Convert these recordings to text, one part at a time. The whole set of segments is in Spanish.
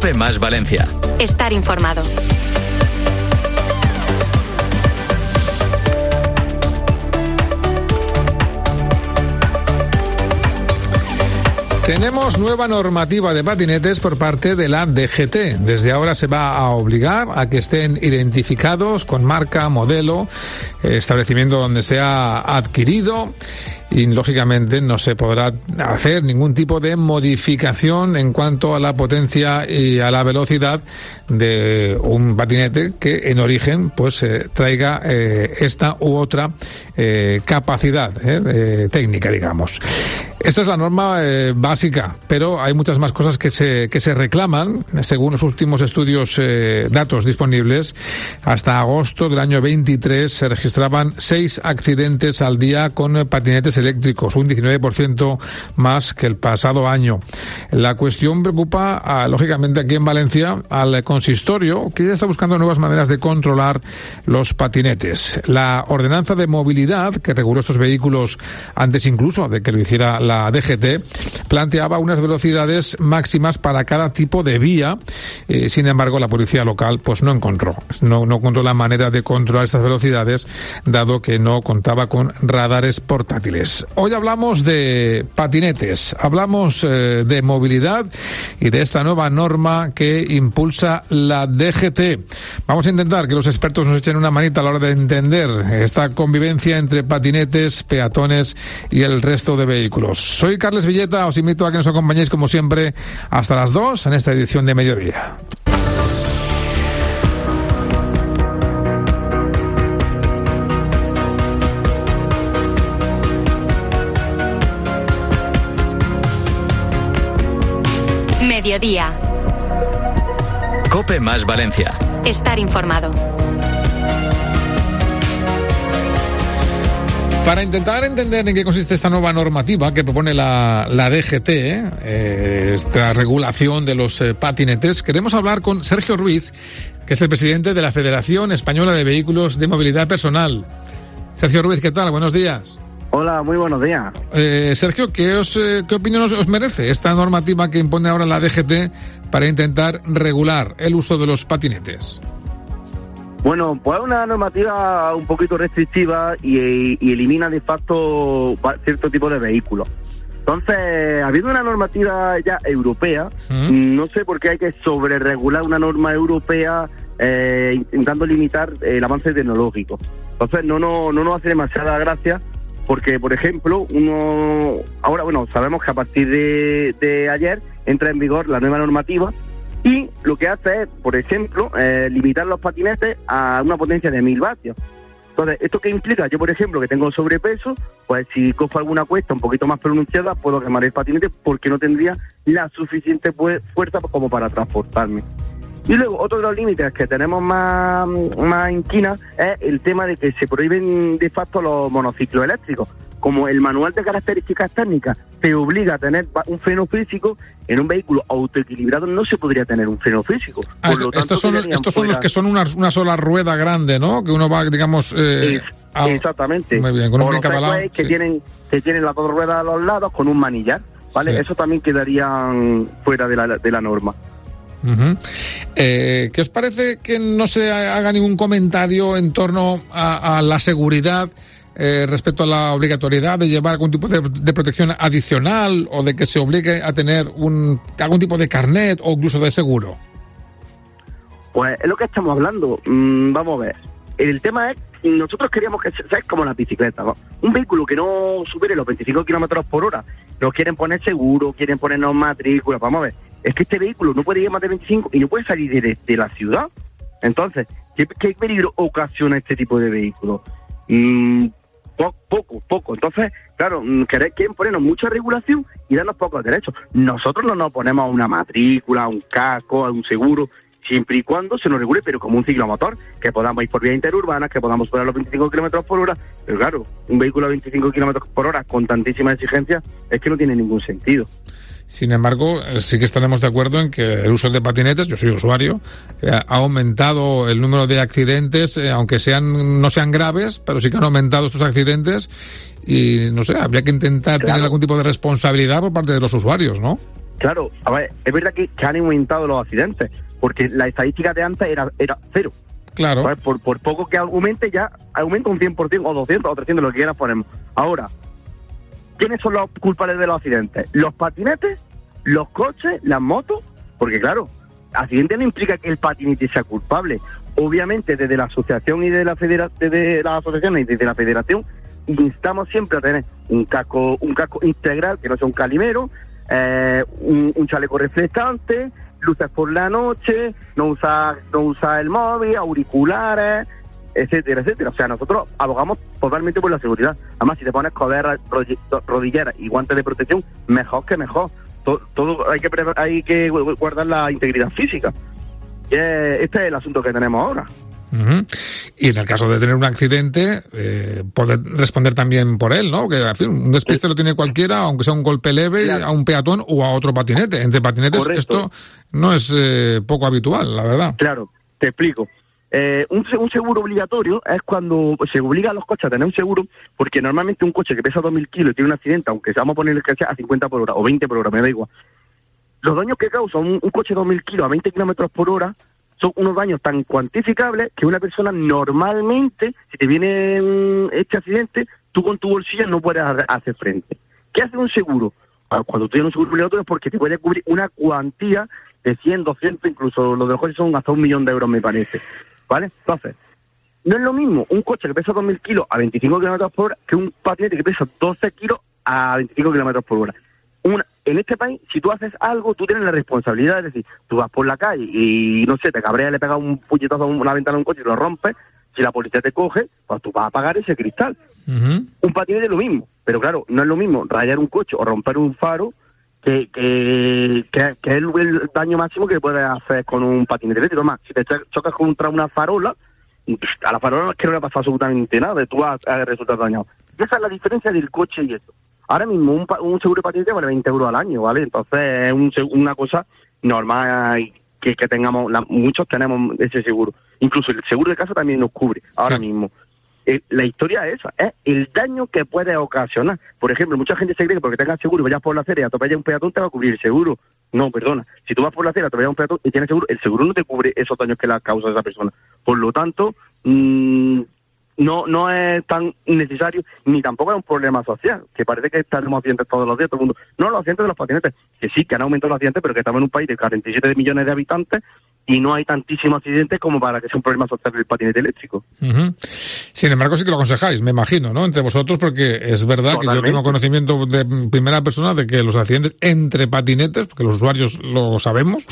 COPE más Valencia. Estar informado. Tenemos nueva normativa de patinetes por parte de la DGT. Desde ahora se va a obligar a que estén identificados con marca, modelo, establecimiento donde se ha adquirido. Y, lógicamente, no se podrá hacer ningún tipo de modificación en cuanto a la potencia y a la velocidad de un patinete que, en origen, pues traiga esta u otra capacidad técnica, digamos. Esta es la norma básica, pero hay muchas más cosas que se reclaman. Según los últimos estudios, datos disponibles, hasta agosto del año 23 se registraban 6 accidentes al día con patinetes eléctricos, un 19% más que el pasado año. La cuestión preocupa, lógicamente, aquí en Valencia, al consistorio, que ya está buscando nuevas maneras de controlar los patinetes. La ordenanza de movilidad, que reguló estos vehículos antes incluso de que lo hiciera la DGT, planteaba unas velocidades máximas para cada tipo de vía. Sin embargo, la policía local pues no encontró la manera de controlar estas velocidades, dado que no contaba con radares portátiles. Hoy hablamos de patinetes, hablamos de movilidad y de esta nueva norma que impulsa la DGT. Vamos a intentar que los expertos nos echen una manita a la hora de entender esta convivencia entre patinetes, peatones y el resto de vehículos. Soy Carles Villeta, os invito a que nos acompañéis como siempre hasta las 2 en esta edición de Mediodía. Mediodía. COPE más Valencia. Estar informado. Para intentar entender en qué consiste esta nueva normativa que propone la DGT, esta regulación de los patinetes, queremos hablar con Sergio Ruiz, que es el presidente de la Federación Española de Vehículos de Movilidad Personal. Sergio Ruiz, ¿qué tal? Buenos días. Hola, muy buenos días. Sergio, ¿qué opinión os merece esta normativa que impone ahora la DGT para intentar regular el uso de los patinetes? Bueno, pues es una normativa un poquito restrictiva y elimina de facto cierto tipo de vehículos. Entonces, habiendo una normativa ya europea, no sé por qué hay que sobreregular una norma europea intentando limitar el avance tecnológico. Entonces, no nos hace demasiada gracia. Porque, por ejemplo, sabemos que a partir de ayer entra en vigor la nueva normativa y lo que hace es, por ejemplo, limitar los patinetes a una potencia de 1000 vatios. Entonces, ¿esto qué implica? Yo, por ejemplo, que tengo sobrepeso, pues si cojo alguna cuesta un poquito más pronunciada, puedo quemar el patinete porque no tendría la suficiente fuerza como para transportarme. Y luego, otro de los límites que tenemos más inquina es el tema de que se prohíben de facto los monociclos eléctricos. Como el manual de características técnicas te obliga a tener un freno físico, en un vehículo autoequilibrado no se podría tener un freno físico. Estos son los que son una sola rueda grande, ¿no? Que uno va, digamos... exactamente. Muy bien, con un buen cabalado. Que tienen las dos ruedas a los lados con un manillar, ¿vale? Sí. Eso también quedarían fuera de la norma. Uh-huh. ¿Qué os parece que no se haga ningún comentario en torno a la seguridad respecto a la obligatoriedad de llevar algún tipo de protección adicional o de que se obligue a tener algún tipo de carnet o incluso de seguro? Pues es lo que estamos hablando. Vamos a ver. El tema es, nosotros queríamos que sea como la bicicleta, ¿no? Un vehículo que no supere los 25 kilómetros por hora. Nos quieren poner seguro, quieren ponernos matrícula. Vamos a ver. Es que este vehículo no puede ir más de 25 y no puede salir de la ciudad. Entonces, ¿qué peligro ocasiona este tipo de vehículos? Poco. Entonces, claro, quieren ponernos mucha regulación y darnos pocos derechos. Nosotros no nos ponemos a una matrícula, a un casco, a un seguro, siempre y cuando se nos regule, pero como un ciclomotor, que podamos ir por vías interurbanas, que podamos superar los 25 kilómetros por hora. Pero claro, un vehículo a 25 kilómetros por hora con tantísimas exigencias es que no tiene ningún sentido. Sin embargo, sí que estaremos de acuerdo en que el uso de patinetes, yo soy usuario, ha aumentado el número de accidentes, aunque no sean graves, pero sí que han aumentado estos accidentes y, no sé, habría que intentar tener algún tipo de responsabilidad por parte de los usuarios, ¿no? Claro, a ver, es verdad que han aumentado los accidentes, porque la estadística de antes era cero. Claro. Pues por poco que aumente, ya aumenta un 100%, o 200, o 300, lo que quieras ponemos. Ahora, ¿quiénes son los culpables de los accidentes? ¿Los patinetes? ¿Los coches? ¿Las motos? Porque claro, accidente no implica que el patinete sea culpable. Obviamente, desde la asociación y de la desde las asociaciones y desde la federación, instamos siempre a tener un casco integral, que no sea un calimero, un chaleco reflectante, luces por la noche, no usa el móvil, auriculares, etcétera, etcétera. O sea, nosotros abogamos totalmente por la seguridad. Además, si te pones coderas, rodilleras y guantes de protección, mejor que mejor. Todo hay que guardar la integridad física. Este es el asunto que tenemos ahora. Uh-huh. Y en el caso de tener un accidente, poder responder también por él, ¿no? Que en fin, un despiste lo tiene cualquiera, aunque sea un golpe leve, claro, a un peatón o a otro patinete. Entre patinetes, correcto, esto no es poco habitual, la verdad. Claro, te explico. Un seguro obligatorio es cuando se obliga a los coches a tener un seguro, porque normalmente un coche que pesa 2.000 kilos y tiene un accidente, aunque vamos a ponerle que sea a 50 por hora o 20 por hora, me da igual. Los daños que causa un coche de 2.000 kilos a 20 kilómetros por hora son unos daños tan cuantificables que una persona normalmente, si te viene este accidente, tú con tu bolsillo no puedes hacer frente. ¿Qué hace un seguro? Cuando tú tienes un seguro obligatorio es porque te puede cubrir una cuantía de 100, 200, incluso los de los coches son hasta 1 millón de euros, me parece. ¿Vale? Entonces, no es lo mismo un coche que pesa 2.000 kilos a 25 kilómetros por hora que un patinete que pesa 12 kilos a 25 kilómetros por hora. En este país, si tú haces algo, tú tienes la responsabilidad, es decir, tú vas por la calle y, no sé, te cabreas, le pegas un puñetazo a una ventana de un coche y lo rompes, si la policía te coge, pues tú vas a pagar ese cristal. Uh-huh. Un patinete es lo mismo, pero claro, no es lo mismo rayar un coche o romper un faro que es el daño máximo que puedes hacer con un patinete eléctrico. Más, si te chocas contra una farola, a la farola es que no le pasa absolutamente nada, tú vas a resultar dañado. Y esa es la diferencia del coche y esto. Ahora mismo un seguro de patinete vale 20 euros al año, ¿vale? Entonces es una cosa normal que tengamos, muchos tenemos ese seguro. Incluso el seguro de casa también nos cubre ahora mismo. La historia es esa, es el daño que puede ocasionar. Por ejemplo, mucha gente se cree que porque tengas seguro y vayas por la acera y atropellas un peatón te va a cubrir el seguro. No, perdona. Si tú vas por la acera, atropellas un peatón y tienes seguro, el seguro no te cubre esos daños que la causa esa persona. Por lo tanto, no es tan necesario, ni tampoco es un problema social, que parece que estamos accidentes todos los días, todo el mundo. No, los accidentes de los patinetes, que sí, que han aumentado los accidentes, pero que estamos en un país de 47 millones de habitantes y no hay tantísimos accidentes como para que sea un problema social el patinete eléctrico. Uh-huh. Sin embargo, sí que lo aconsejáis, me imagino, ¿no? Entre vosotros, porque es verdad que yo tengo conocimiento de primera persona de que los accidentes entre patinetes, porque los usuarios lo sabemos,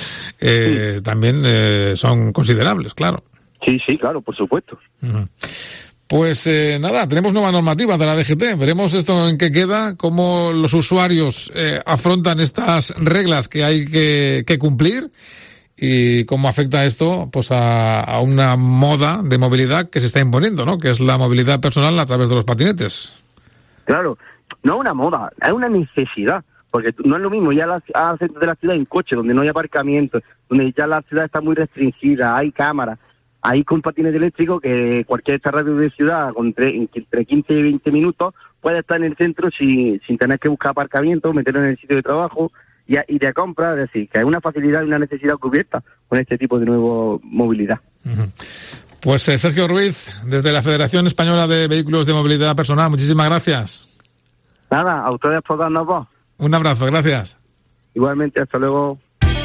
también son considerables, claro. Sí, claro, por supuesto. Uh-huh. Pues nada, tenemos nueva normativa de la DGT. Veremos esto en qué queda, cómo los usuarios afrontan estas reglas que hay que cumplir y cómo afecta esto pues a una moda de movilidad que se está imponiendo, ¿no? Que es la movilidad personal a través de los patinetes. Claro, no es una moda, es una necesidad. Porque no es lo mismo ya al centro de la ciudad en coche, donde no hay aparcamiento, donde ya la ciudad está muy restringida, hay cámaras. Ahí con patinete eléctrico, que cualquier radio de ciudad, entre 15 y 20 minutos, puede estar en el centro sin tener que buscar aparcamiento, meterlo en el sitio de trabajo y de compra. Es decir, que hay una facilidad y una necesidad cubierta con este tipo de nueva movilidad. Uh-huh. Pues Sergio Ruiz, desde la Federación Española de Vehículos de Movilidad Personal, muchísimas gracias. Nada, a ustedes por darnos voz. Un abrazo, gracias. Igualmente, hasta luego.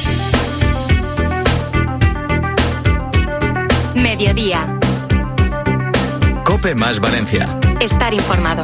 Mediodía. COPE más Valencia. Estar informado.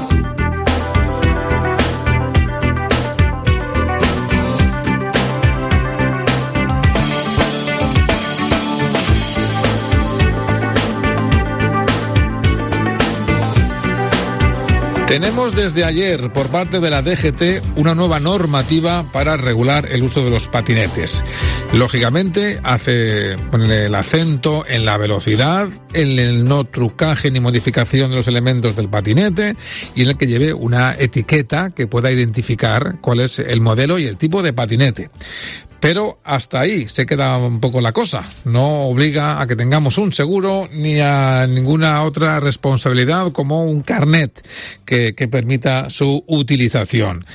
Tenemos desde ayer por parte de la DGT una nueva normativa para regular el uso de los patinetes. Lógicamente pone el acento en la velocidad, en el no trucaje ni modificación de los elementos del patinete y en el que lleve una etiqueta que pueda identificar cuál es el modelo y el tipo de patinete. Pero hasta ahí se queda un poco la cosa. No obliga a que tengamos un seguro ni a ninguna otra responsabilidad como un carnet que permita su utilización.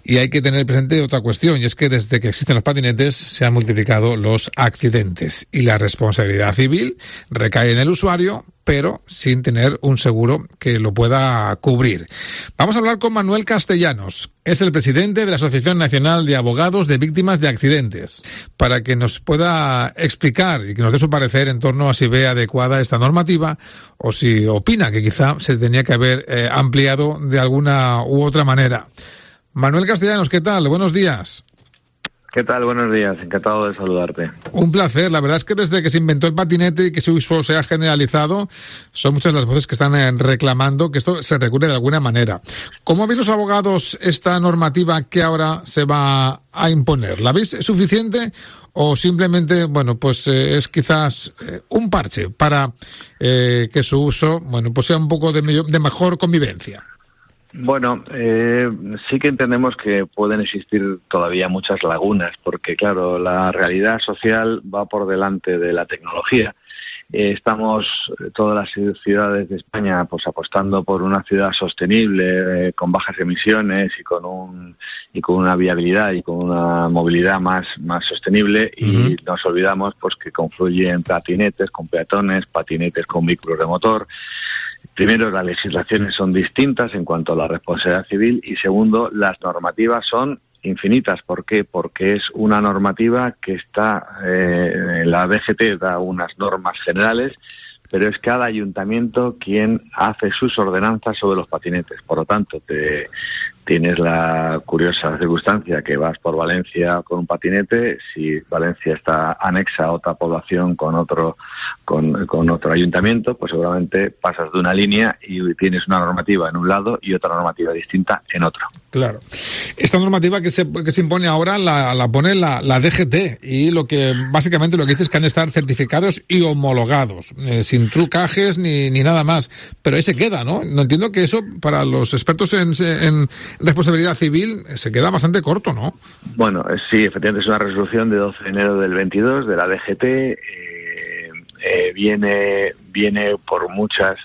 Y hay que tener presente otra cuestión, y es que desde que existen los patinetes se han multiplicado los accidentes y la responsabilidad civil recae en el usuario, pero sin tener un seguro que lo pueda cubrir. Vamos a hablar con Manuel Castellanos. Es el presidente de la Asociación Nacional de Abogados de Víctimas de Accidentes, para que nos pueda explicar y que nos dé su parecer en torno a si ve adecuada esta normativa o si opina que quizá se tenía que haber ampliado de alguna u otra manera. Manuel Castellanos, ¿qué tal? Buenos días. ¿Qué tal? Buenos días, encantado de saludarte. Un placer. La verdad es que desde que se inventó el patinete y que su uso se ha generalizado, son muchas las voces que están reclamando que esto se regule de alguna manera. ¿Cómo veis los abogados esta normativa que ahora se va a imponer? ¿La veis suficiente o simplemente, bueno, pues es quizás un parche para que su uso, bueno, pues sea un poco de mejor convivencia? Bueno, sí que entendemos que pueden existir todavía muchas lagunas, porque claro, la realidad social va por delante de la tecnología. Estamos todas las ciudades de España pues apostando por una ciudad sostenible, con bajas emisiones y con una viabilidad y con una movilidad más sostenible, y nos olvidamos pues que confluyen patinetes con peatones, patinetes con vehículos de motor. Primero, las legislaciones son distintas en cuanto a la responsabilidad civil, y segundo, las normativas son infinitas. ¿Por qué? Porque es una normativa que está, la DGT da unas normas generales, pero es cada ayuntamiento quien hace sus ordenanzas sobre los patinetes. Por lo tanto, tienes la curiosa circunstancia que vas por Valencia con un patinete. Si Valencia está anexa a otra población con otro ayuntamiento, pues seguramente pasas de una línea y tienes una normativa en un lado y otra normativa distinta en otro. Claro. Esta normativa que se impone ahora la pone la DGT, y básicamente lo que dice es que han de estar certificados y homologados, sin trucajes ni nada más. Pero ahí se queda, ¿no? No entiendo que eso para los expertos en responsabilidad civil se queda bastante corto, ¿no? Bueno, sí, efectivamente es una resolución de 12 de enero del 22 de la DGT. Viene por muchas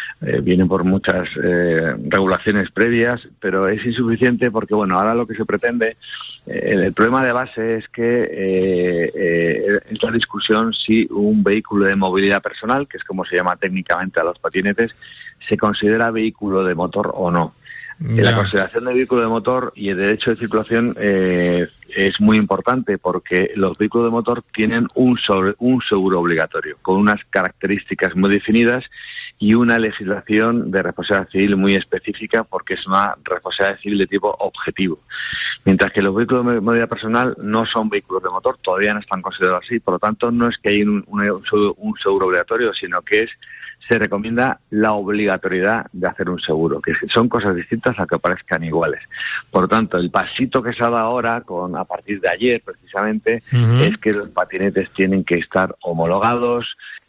regulaciones previas, pero es insuficiente porque, bueno, ahora lo que se pretende, el problema de base es que es la discusión si un vehículo de movilidad personal, que es como se llama técnicamente a los patinetes, se considera vehículo de motor o no. La consideración de vehículo de motor y el derecho de circulación es muy importante, porque los vehículos de motor tienen un seguro obligatorio con unas características muy definidas y una legislación de responsabilidad civil muy específica, porque es una responsabilidad civil de tipo objetivo. Mientras que los vehículos de movilidad personal no son vehículos de motor, todavía no están considerados así. Por lo tanto, no es que haya un seguro obligatorio, sino que se recomienda la obligatoriedad de hacer un seguro, que son cosas distintas a que parezcan iguales. Por lo tanto, el pasito que se ha dado ahora, a partir de ayer precisamente, es que los patinetes tienen que estar homologados,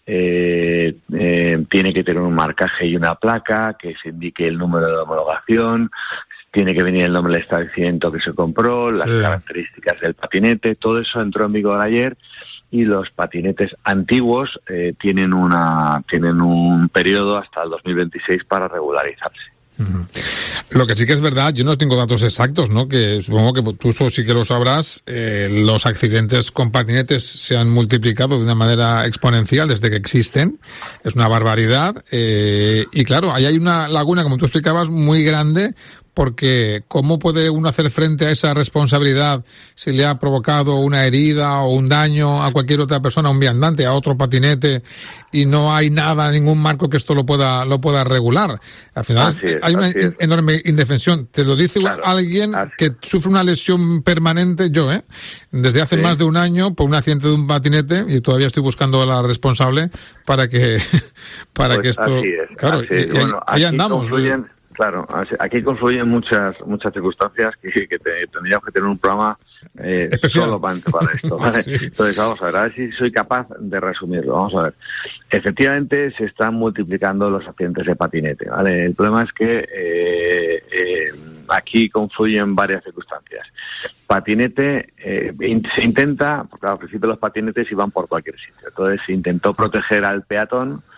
tiene que tener un marcaje y una placa, que se indique el número de homologación, tiene que venir el nombre del establecimiento que se compró, las características del patinete. Todo eso entró en vigor ayer, y los patinetes antiguos tienen un periodo hasta el 2026 para regularizarse. Lo que sí que es verdad, yo no tengo datos exactos, ¿no? Que supongo que tú sí que lo sabrás, los accidentes con patinetes se han multiplicado de una manera exponencial desde que existen. Es una barbaridad. Y claro, ahí hay una laguna, como tú explicabas, muy grande, porque ¿cómo puede uno hacer frente a esa responsabilidad si le ha provocado una herida o un daño a cualquier otra persona, a un viandante, a otro patinete, y no hay nada, ningún marco que esto lo pueda regular? Al final hay una enorme indefensión. Te lo dice alguien que sufre una lesión permanente, desde hace más de un año por un accidente de un patinete, y todavía estoy buscando a la responsable para que esto... Así es, claro, así es. Bueno, ahí andamos. Claro, aquí confluyen muchas circunstancias que tendríamos que tener un programa solo para esto, ¿vale? Sí. Entonces, vamos a ver si soy capaz de resumirlo. Vamos a ver. Efectivamente, se están multiplicando los accidentes de patinete, ¿vale? El problema es que aquí confluyen varias circunstancias. Patinete, se intenta, porque al principio los patinetes iban por cualquier sitio. Entonces, se intentó proteger al peatón,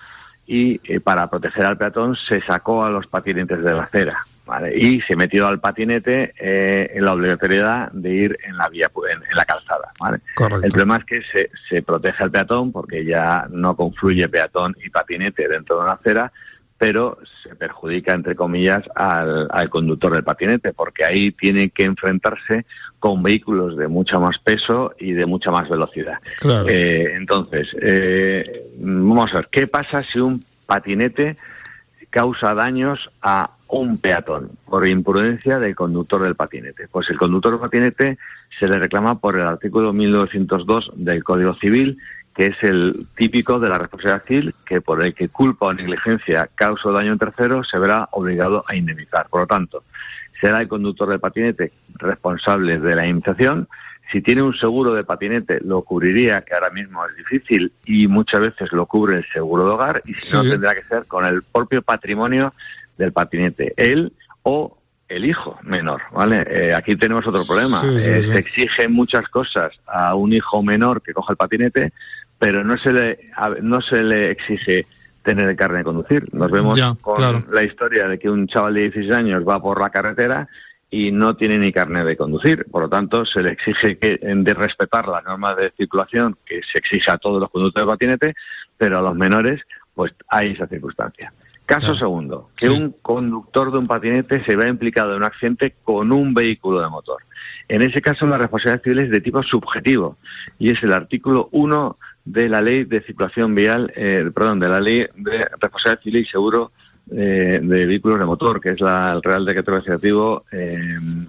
y para proteger al peatón se sacó a los patinetes de la acera, ¿vale? Y se metió al patinete en la obligatoriedad de ir en la vía, en la calzada, ¿vale? Correcto. El problema es que se protege al peatón porque ya no confluye peatón y patinete dentro de una acera, pero se perjudica, entre comillas, al conductor del patinete, porque ahí tiene que enfrentarse con vehículos de mucho más peso y de mucha más velocidad. Claro. Entonces, vamos a ver, ¿qué pasa si un patinete causa daños a un peatón por imprudencia del conductor del patinete? Pues el conductor del patinete se le reclama por el artículo 1902 del Código Civil, que es el típico de la responsabilidad civil, que por el que culpa o negligencia causa daño a un tercero se verá obligado a indemnizar. Por lo tanto, será el conductor del patinete responsable de la indemnización. Si tiene un seguro de patinete, lo cubriría, que ahora mismo es difícil, y muchas veces lo cubre el seguro de hogar, y si no, tendrá que ser con el propio patrimonio del patinete, él o el hijo menor, ¿vale? Aquí tenemos otro problema. Se exigen muchas cosas a un hijo menor que coja el patinete, pero no se le exige tener el carnet de conducir. Nos vemos con la historia de que un chaval de 16 años va por la carretera y no tiene ni carnet de conducir. Por lo tanto, se le exige de respetar las normas de circulación que se exige a todos los conductores de patinete, pero a los menores pues hay esa circunstancia. Caso segundo, que un conductor de un patinete se vea implicado en un accidente con un vehículo de motor. En ese caso, la responsabilidad civil es de tipo subjetivo y es el artículo 1 de la Ley de Circulación Vial, de la Ley de Responsabilidad Civil y Seguro de Vehículos de Motor, que es el Real Decreto Legislativo es el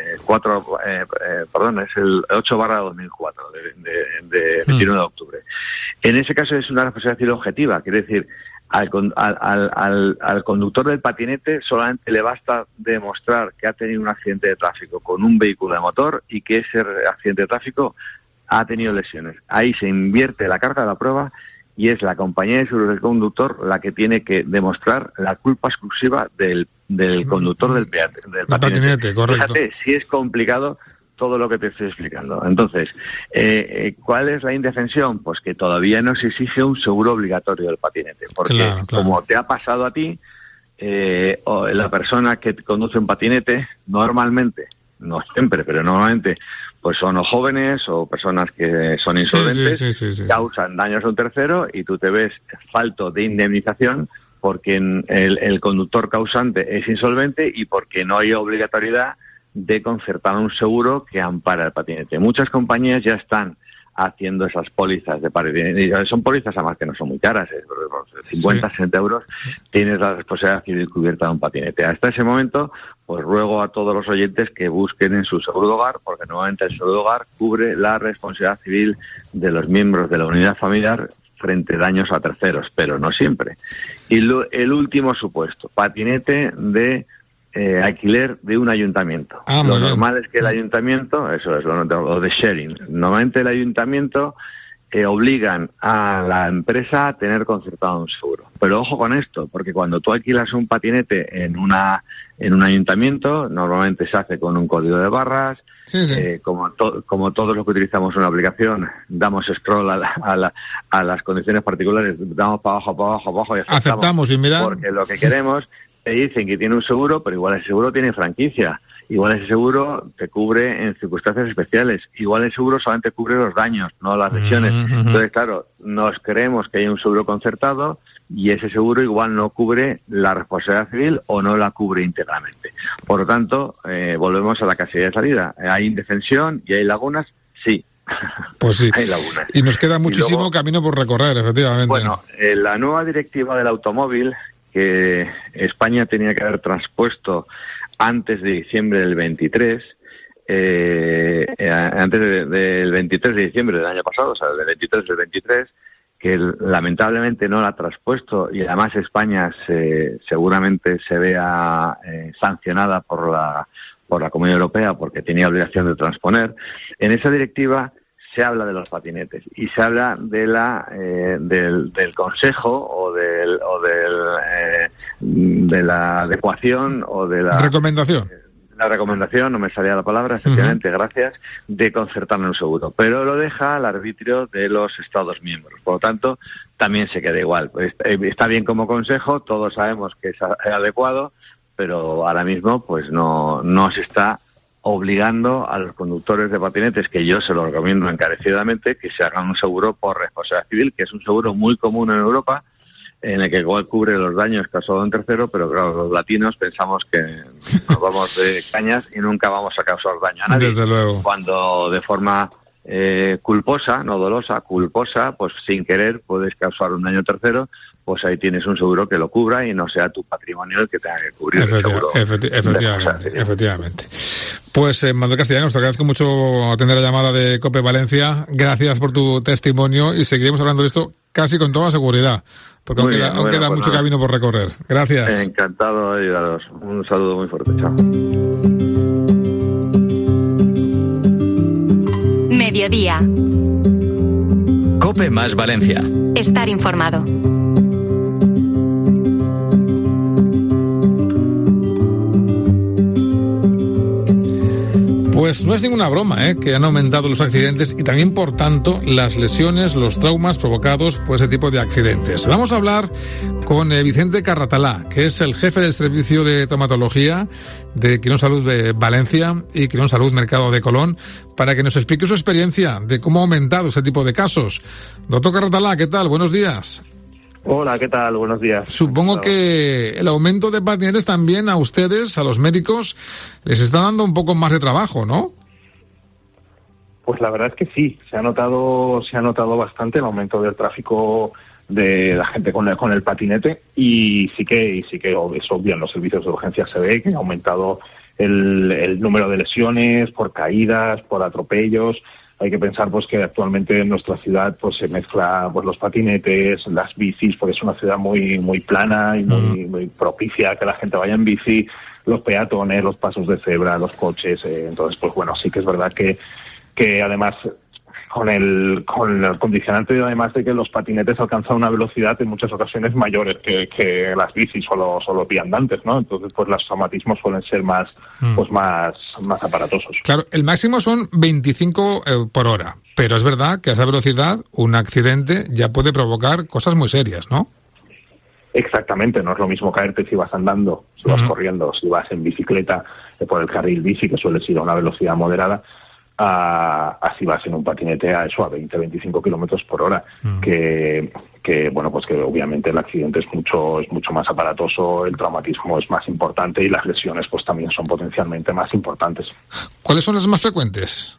8/2004 de 21 de octubre. En ese caso es una responsabilidad civil objetiva, quiere decir, al conductor del patinete solamente le basta demostrar que ha tenido un accidente de tráfico con un vehículo de motor y que ese accidente de tráfico ha tenido lesiones. Ahí se invierte la carga de la prueba y es la compañía de seguros del conductor la que tiene que demostrar la culpa exclusiva del conductor del patinete. Correcto. Fíjate, si es complicado todo lo que te estoy explicando. Entonces, ¿cuál es la indefensión? Pues que todavía no se exige un seguro obligatorio del patinete, porque como te ha pasado a ti, la persona que conduce un patinete normalmente, no siempre, pero normalmente, pues son o jóvenes o personas que son insolventes, causan daños a un tercero y tú te ves falto de indemnización porque el conductor causante es insolvente y porque no hay obligatoriedad de concertar un seguro que ampara el patinete. Muchas compañías ya están haciendo esas pólizas de patinete. Son pólizas además que no son muy caras, por 50, 60 euros tienes la responsabilidad civil cubierta de un patinete. Hasta ese momento, pues ruego a todos los oyentes que busquen en su seguro de hogar, porque nuevamente el seguro de hogar cubre la responsabilidad civil de los miembros de la unidad familiar frente a daños a terceros, pero no siempre. Y el último supuesto, patinete de alquiler de un ayuntamiento. Lo normal es que el ayuntamiento, eso es lo de sharing, normalmente el ayuntamiento obligan a la empresa a tener concertado un seguro. Pero ojo con esto, porque cuando tú alquilas un patinete en un ayuntamiento, normalmente se hace con un código de barras. Como todos los que utilizamos una aplicación, damos scroll a las condiciones particulares, damos para abajo y aceptamos sin mirar, porque lo que queremos. Te dicen que tiene un seguro, pero igual ese seguro tiene franquicia. Igual ese seguro te cubre en circunstancias especiales. Igual el seguro solamente cubre los daños, no las lesiones. Entonces, claro, nos creemos que hay un seguro concertado y ese seguro igual no cubre la responsabilidad civil o no la cubre íntegramente. Por lo tanto, volvemos a la casilla de salida. ¿Hay indefensión y hay lagunas? Sí. Pues sí. Hay lagunas. Y nos queda muchísimo camino por recorrer, efectivamente. Bueno, la nueva directiva del automóvil que España tenía que haber transpuesto antes de diciembre del 23, antes del 23 de diciembre del año pasado, o sea, del 23 del 23, que lamentablemente no la ha traspuesto y además España seguramente se vea sancionada por la Comunidad Europea porque tenía obligación de transponer. En esa directiva se habla de los patinetes y se habla de del consejo o de la adecuación o de la recomendación la recomendación, no me salía la palabra, efectivamente, gracias, de concertar un seguro. Pero lo deja al arbitrio de los Estados miembros. Por lo tanto, también se queda igual. Pues, está bien como consejo, todos sabemos que es adecuado, pero ahora mismo pues no se está obligando a los conductores de patinetes, que yo se lo recomiendo encarecidamente, que se hagan un seguro por responsabilidad civil, que es un seguro muy común en Europa, en el que igual cubre los daños causados en tercero, pero claro, los latinos pensamos que nos vamos de cañas y nunca vamos a causar daño a nadie. Desde luego. Cuando de forma culposa, no dolosa, culposa, pues sin querer puedes causar un daño tercero, pues ahí tienes un seguro que lo cubra y no sea tu patrimonio el que tenga que cubrir el seguro. Efectivamente. Pues Manuel Castellanos, te agradezco mucho atender la llamada de COPE Valencia. Gracias por tu testimonio y seguiremos hablando de esto casi con toda seguridad, porque aún queda mucho camino por recorrer. Gracias. Encantado de ayudaros. Un saludo muy fuerte. Chao. Mediodía. COPE más Valencia. Estar informado. Pues no es ninguna broma, que han aumentado los accidentes y también, por tanto, las lesiones, los traumas provocados por ese tipo de accidentes. Vamos a hablar con Vicente Carratalá, que es el jefe del Servicio de Traumatología de Quirón Salud de Valencia y Quirón Salud Mercado de Colón, para que nos explique su experiencia de cómo ha aumentado ese tipo de casos. Doctor Carratalá, ¿qué tal? Buenos días. Hola, ¿qué tal? Buenos días. Supongo que el aumento de patinetes también a ustedes, a los médicos, les está dando un poco más de trabajo, ¿no? Pues la verdad es que sí, se ha notado bastante el aumento del tráfico de la gente con el patinete y sí que es obvio, en los servicios de urgencia se ve que ha aumentado el número de lesiones por caídas, por atropellos. Hay que pensar pues que actualmente en nuestra ciudad pues se mezcla pues los patinetes, las bicis, porque es una ciudad muy plana y muy propicia a que la gente vaya en bici, los peatones, los pasos de cebra, los coches. Entonces pues bueno, sí que es verdad que además con el condicionante, además de que los patinetes alcanzan una velocidad en muchas ocasiones mayores que las bicis o los viandantes, ¿no? Entonces pues los traumatismos suelen ser más aparatosos. Claro, el máximo son 25 por hora, pero es verdad que a esa velocidad un accidente ya puede provocar cosas muy serias, ¿no? Exactamente, no es lo mismo caerte si vas andando, si vas corriendo, si vas en bicicleta por el carril bici, que suele ir a una velocidad moderada, así vas en un patinete a 20-25 kilómetros por hora, que bueno, pues que obviamente el accidente es mucho más aparatoso, el traumatismo es más importante y las lesiones pues también son potencialmente más importantes. ¿Cuáles son las más frecuentes?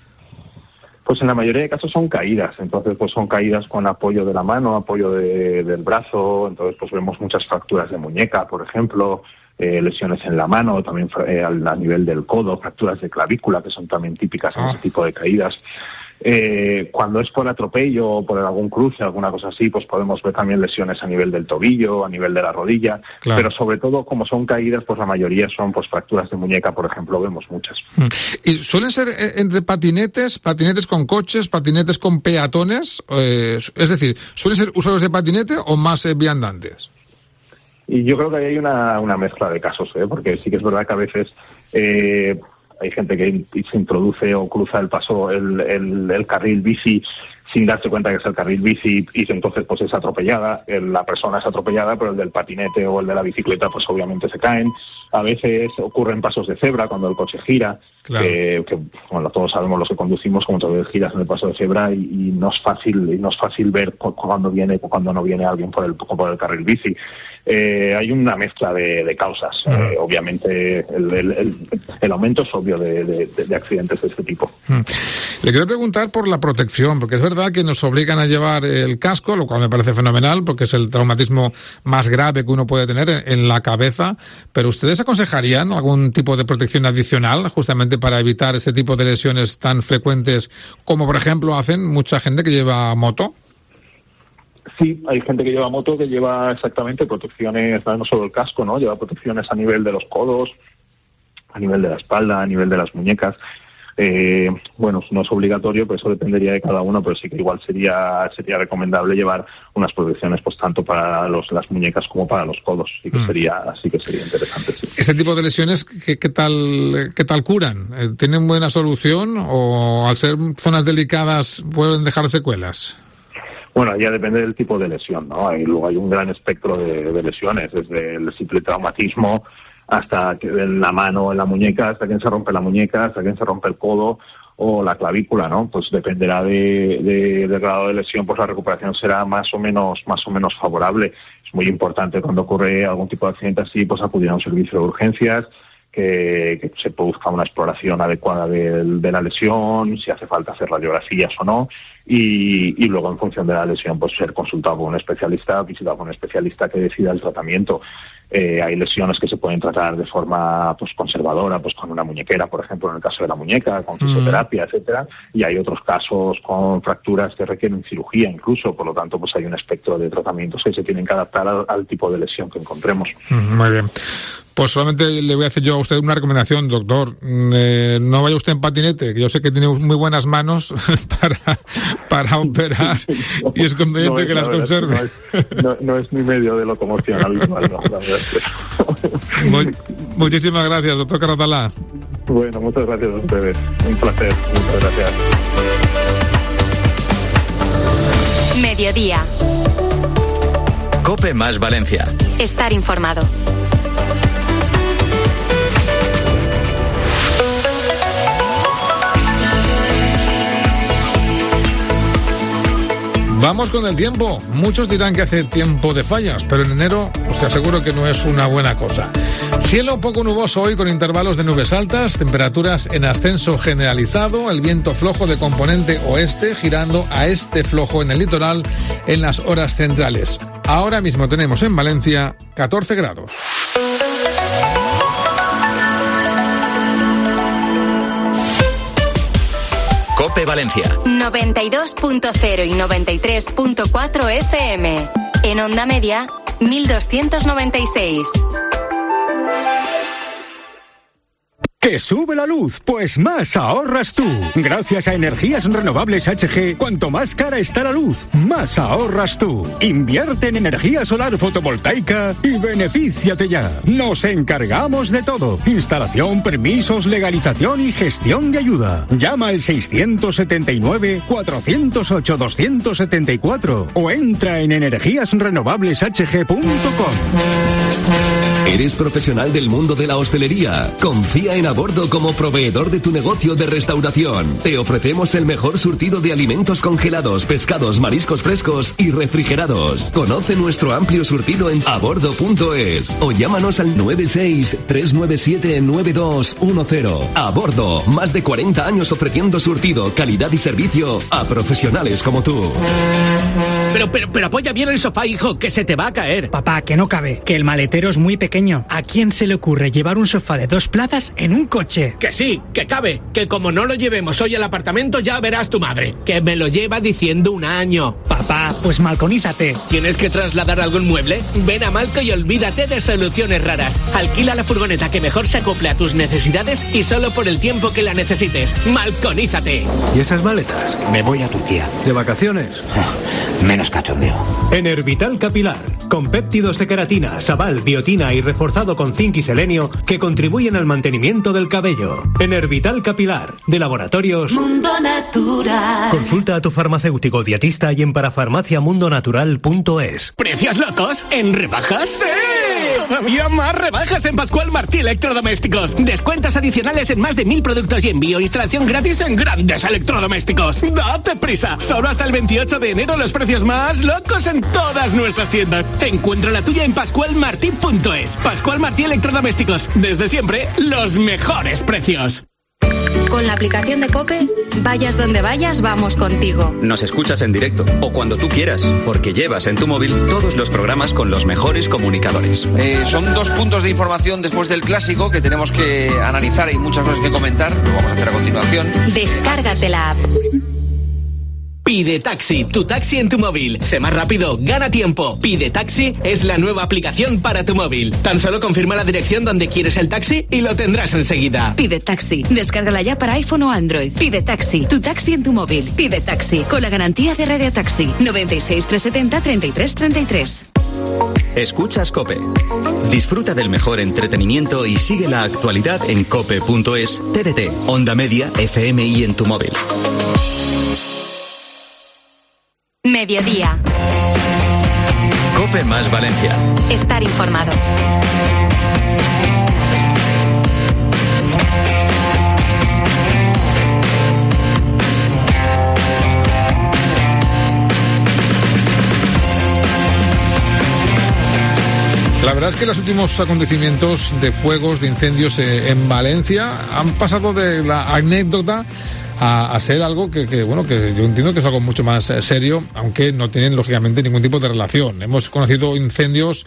Pues en la mayoría de casos son caídas, entonces pues son caídas con apoyo de la mano, apoyo del brazo, entonces pues vemos muchas fracturas de muñeca, por ejemplo, lesiones en la mano, también a nivel del codo, fracturas de clavícula, que son también típicas en ese tipo de caídas. Cuando es por atropello o por algún cruce, alguna cosa así, pues podemos ver también lesiones a nivel del tobillo, a nivel de la rodilla, claro. Pero sobre todo, como son caídas, pues la mayoría son pues fracturas de muñeca, por ejemplo, vemos muchas. ¿Y suelen ser entre patinetes con coches, patinetes con peatones? Es decir, ¿suelen ser usuarios de patinete o más viandantes? Y yo creo que hay una mezcla de casos, porque sí que es verdad que a veces hay gente que se introduce o cruza el carril bici sin darse cuenta que es el carril bici y entonces pues es atropellada, la persona es atropellada, pero el del patinete o el de la bicicleta pues obviamente se caen. A veces ocurren pasos de cebra cuando el coche gira, claro. que bueno, todos sabemos los que conducimos como muchas veces giras en el paso de cebra y no es fácil ver cuando viene o cuando no viene alguien por el carril bici. Hay una mezcla de causas. Obviamente el aumento es obvio de accidentes de este tipo. Le quiero preguntar por la protección, porque es verdad que nos obligan a llevar el casco, lo cual me parece fenomenal, porque es el traumatismo más grave que uno puede tener en la cabeza, pero ¿ustedes aconsejarían algún tipo de protección adicional justamente para evitar ese tipo de lesiones tan frecuentes como, por ejemplo, hacen mucha gente que lleva moto? Sí, hay gente que lleva moto que lleva exactamente protecciones, no solo el casco, ¿no? Lleva protecciones a nivel de los codos, a nivel de la espalda, a nivel de las muñecas. Bueno, no es obligatorio, pero eso dependería de cada uno, pero sí que igual sería recomendable llevar unas protecciones pues tanto para las muñecas como para los codos. Sí que sería interesante, sí. ¿Este tipo de lesiones qué tal curan? ¿Tienen buena solución o al ser zonas delicadas pueden dejar secuelas? Bueno, ya depende del tipo de lesión, ¿no? Luego hay un gran espectro de lesiones, desde el simple traumatismo hasta que en la mano, en la muñeca, hasta que se rompe la muñeca, hasta que se rompe el codo o la clavícula, ¿no? Pues dependerá del grado de lesión, pues la recuperación será más o menos favorable. Es muy importante cuando ocurre algún tipo de accidente así, pues acudir a un servicio de urgencias, que se produzca una exploración adecuada de la lesión, si hace falta hacer radiografías o no, y luego en función de la lesión pues ser consultado por un especialista, visitado por un especialista que decida el tratamiento. Hay lesiones que se pueden tratar de forma pues conservadora, pues con una muñequera, por ejemplo, en el caso de la muñeca, con fisioterapia, etcétera, y hay otros casos con fracturas que requieren cirugía incluso, por lo tanto pues hay un espectro de tratamientos que se tienen que adaptar al tipo de lesión que encontremos. Muy bien. Pues solamente le voy a hacer yo a usted una recomendación, doctor. No vaya usted en patinete, que yo sé que tiene muy buenas manos para operar y es conveniente que las conserve. No es mi medio de locomoción habitual, no, la verdad es que... Muchísimas gracias, doctor Carratalá. Bueno, muchas gracias a ustedes. Un placer, muchas gracias. Mediodía. COPE más Valencia. Estar informado. Vamos con el tiempo. Muchos dirán que hace tiempo de fallas, pero en enero os aseguro que no es una buena cosa. Cielo poco nuboso hoy con intervalos de nubes altas, temperaturas en ascenso generalizado, el viento flojo de componente oeste girando a este flojo en el litoral en las horas centrales. Ahora mismo tenemos en Valencia 14 grados. COPE Valencia. 92.0 y 93.4 FM. En onda media, 1296. ¿Que sube la luz? Pues más ahorras tú. Gracias a Energías Renovables HG, cuanto más cara está la luz, más ahorras tú. Invierte en energía solar fotovoltaica y benefíciate ya. Nos encargamos de todo. Instalación, permisos, legalización y gestión de ayuda. Llama al 679-408-274 o entra en energíasrenovableshg.com. ¿Eres profesional del mundo de la hostelería? Confía en Abordo como proveedor de tu negocio de restauración. Te ofrecemos el mejor surtido de alimentos congelados, pescados, mariscos frescos y refrigerados. Conoce nuestro amplio surtido en abordo.es o llámanos al 96-397-9210. Abordo, más de 40 años ofreciendo surtido, calidad y servicio a profesionales como tú. Pero apoya bien el sofá, hijo, que se te va a caer. Papá, que no cabe, que el maletero es muy pequeño. ¿A quién se le ocurre llevar un sofá de 2 plazas en un coche? Que sí, que cabe, que como no lo llevemos hoy al apartamento ya verás tu madre, que me lo lleva diciendo un año. Papá, pues malconízate. ¿Tienes que trasladar algún mueble? Ven a Malco y olvídate de soluciones raras. Alquila la furgoneta que mejor se acople a tus necesidades y solo por el tiempo que la necesites. Malconízate. ¿Y esas maletas? Me voy a Turquía. ¿De vacaciones? Menos cachondeo. Enervital Capilar, con péptidos de queratina, sabal, biotina y reforzado con zinc y selenio que contribuyen al mantenimiento del cabello. Enervital Capilar, de Laboratorios Mundo Natural. Consulta a tu farmacéutico dietista y en parafarmaciamundonatural.es. ¿Precios locos? ¿En rebajas? ¡Sí! Todavía más rebajas en Pascual Martí Electrodomésticos. Descuentos adicionales en más de 1000 productos y envío. Instalación gratis en grandes electrodomésticos. ¡Date prisa! Solo hasta el 28 de enero los precios más locos en todas nuestras tiendas. Encuentra la tuya en pascualmartí.es. Pascual Martí Electrodomésticos. Desde siempre, los mejores precios. Con la aplicación de COPE, vayas donde vayas, vamos contigo. Nos escuchas en directo o cuando tú quieras, porque llevas en tu móvil todos los programas con los mejores comunicadores. Son 2 puntos de información después del clásico que tenemos que analizar. Hay muchas cosas que comentar, lo vamos a hacer a continuación. Descárgate la app. Pide Taxi, tu taxi en tu móvil. Sé más rápido, gana tiempo. Pide Taxi es la nueva aplicación para tu móvil. Tan solo confirma la dirección donde quieres el taxi y lo tendrás enseguida. Pide Taxi, descárgala ya para iPhone o Android. Pide Taxi, tu taxi en tu móvil. Pide Taxi, con la garantía de Radio Taxi. 96 370 33 33. Escuchas COPE. Disfruta del mejor entretenimiento y sigue la actualidad en cope.es, TDT, Onda Media, FM y en tu móvil. Mediodía. COPE más Valencia. Estar informado. La verdad es que los últimos acontecimientos de fuegos, de incendios en Valencia han pasado de la anécdota a ser algo que yo entiendo que es algo mucho más serio, aunque no tienen lógicamente ningún tipo de relación. Hemos conocido incendios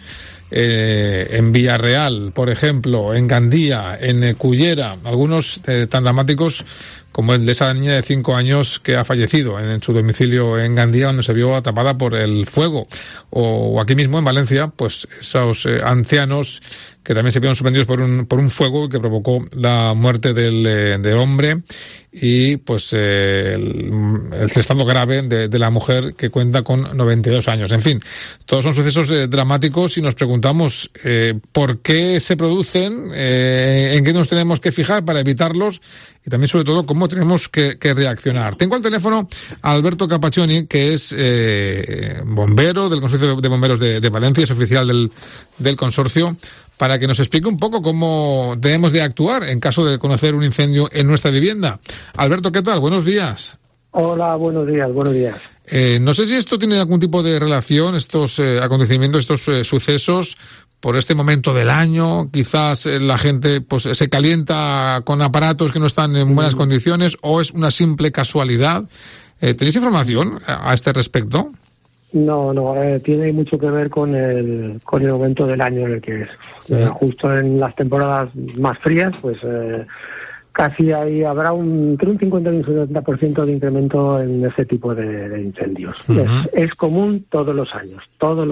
en Villarreal, por ejemplo, en Gandía, en Cullera, algunos tan dramáticos como el de esa niña de 5 años que ha fallecido en su domicilio en Gandía, donde se vio atrapada por el fuego. O aquí mismo en Valencia, pues esos ancianos que también se vieron sorprendidos por un fuego que provocó la muerte del hombre y pues el estado grave de la mujer, que cuenta con 92 años. En fin, todos son sucesos dramáticos y nos preguntamos por qué se producen, en qué nos tenemos que fijar para evitarlos y también, sobre todo, cómo tenemos que reaccionar. Tengo al teléfono a Alberto Capaccioni, que es bombero del Consorcio de Bomberos de Valencia, es oficial del consorcio, para que nos explique un poco cómo debemos de actuar en caso de conocer un incendio en nuestra vivienda. Alberto, ¿qué tal? Buenos días. Hola, buenos días. No sé si esto tiene algún tipo de relación, estos acontecimientos, estos sucesos, por este momento del año. Quizás la gente pues se calienta con aparatos que no están en buenas condiciones, o es una simple casualidad. ¿Tenéis información a este respecto? No, tiene mucho que ver con el momento del año en el que es. Justo en las temporadas más frías, pues casi ahí habrá entre un 50 y un 70% de incremento en ese tipo de incendios. Es común todos los años.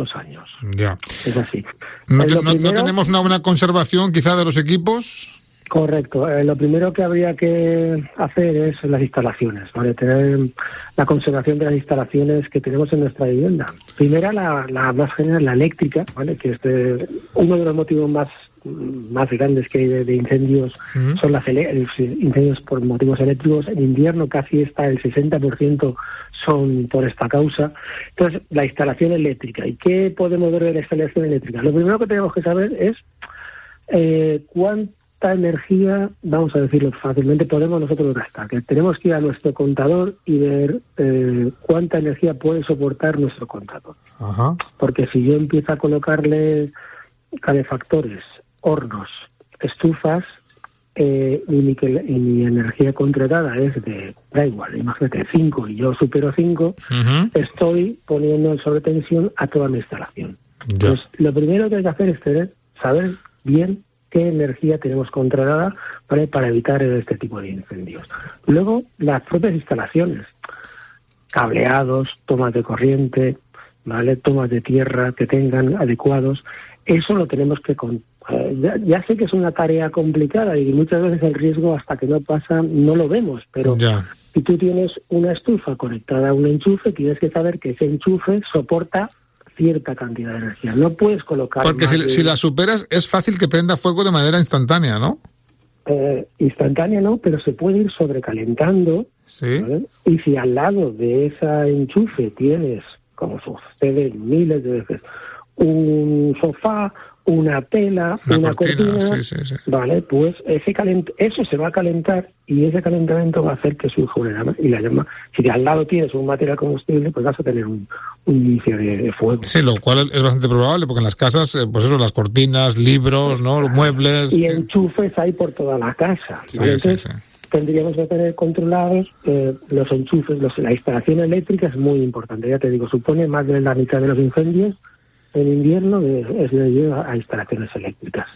Ya. Es así. ¿No tenemos una buena conservación quizá de los equipos? Correcto. Lo primero que habría que hacer es las instalaciones, ¿vale? Tener la conservación de las instalaciones que tenemos en nuestra vivienda. Primera, la más general, la eléctrica, ¿vale? Que es uno de los motivos más grandes que hay de incendios son los incendios por motivos eléctricos. En invierno casi está el 60% son por esta causa. Entonces, la instalación eléctrica. ¿Y qué podemos ver de la instalación eléctrica? Lo primero que tenemos que saber es cuánta energía, vamos a decirlo fácilmente, podemos nosotros gastar. Que tenemos que ir a nuestro contador y ver cuánta energía puede soportar nuestro contador. Ajá. Porque si yo empiezo a colocarle calefactores, hornos, estufas, y mi energía contratada es da igual, imagínate, 5 y yo supero 5, estoy poniendo en sobretensión a toda mi instalación. Entonces, lo primero que hay que hacer es saber bien qué energía tenemos contratada, ¿vale? Para evitar este tipo de incendios. Luego, las propias instalaciones, cableados, tomas de corriente, ¿vale? Tomas de tierra que tengan adecuados, eso lo tenemos que ya sé que es una tarea complicada y muchas veces el riesgo hasta que no pasa no lo vemos, pero si tú tienes una estufa conectada a un enchufe, tienes que saber que ese enchufe soporta cierta cantidad de energía. No puedes colocar... Porque si la superas es fácil que prenda fuego de manera instantánea, ¿no? Instantánea no, pero se puede ir sobrecalentando. Sí. ¿Vale? Y si al lado de esa enchufe tienes, como sucede miles de veces, un sofá, una tela, una cortina, sí. vale, pues eso se va a calentar y ese calentamiento va a hacer que surja una llama, y la llama, si al lado tienes un material combustible, pues vas a tener un inicio de fuego. Sí, lo cual es bastante probable, porque en las casas, pues eso, las cortinas, libros, ¿no? Los muebles... Y enchufes hay por toda la casa, ¿vale? Entonces, tendríamos que tener controlados los enchufes, la instalación eléctrica es muy importante, ya te digo, supone más de la mitad de los incendios en invierno es debido a instalaciones eléctricas.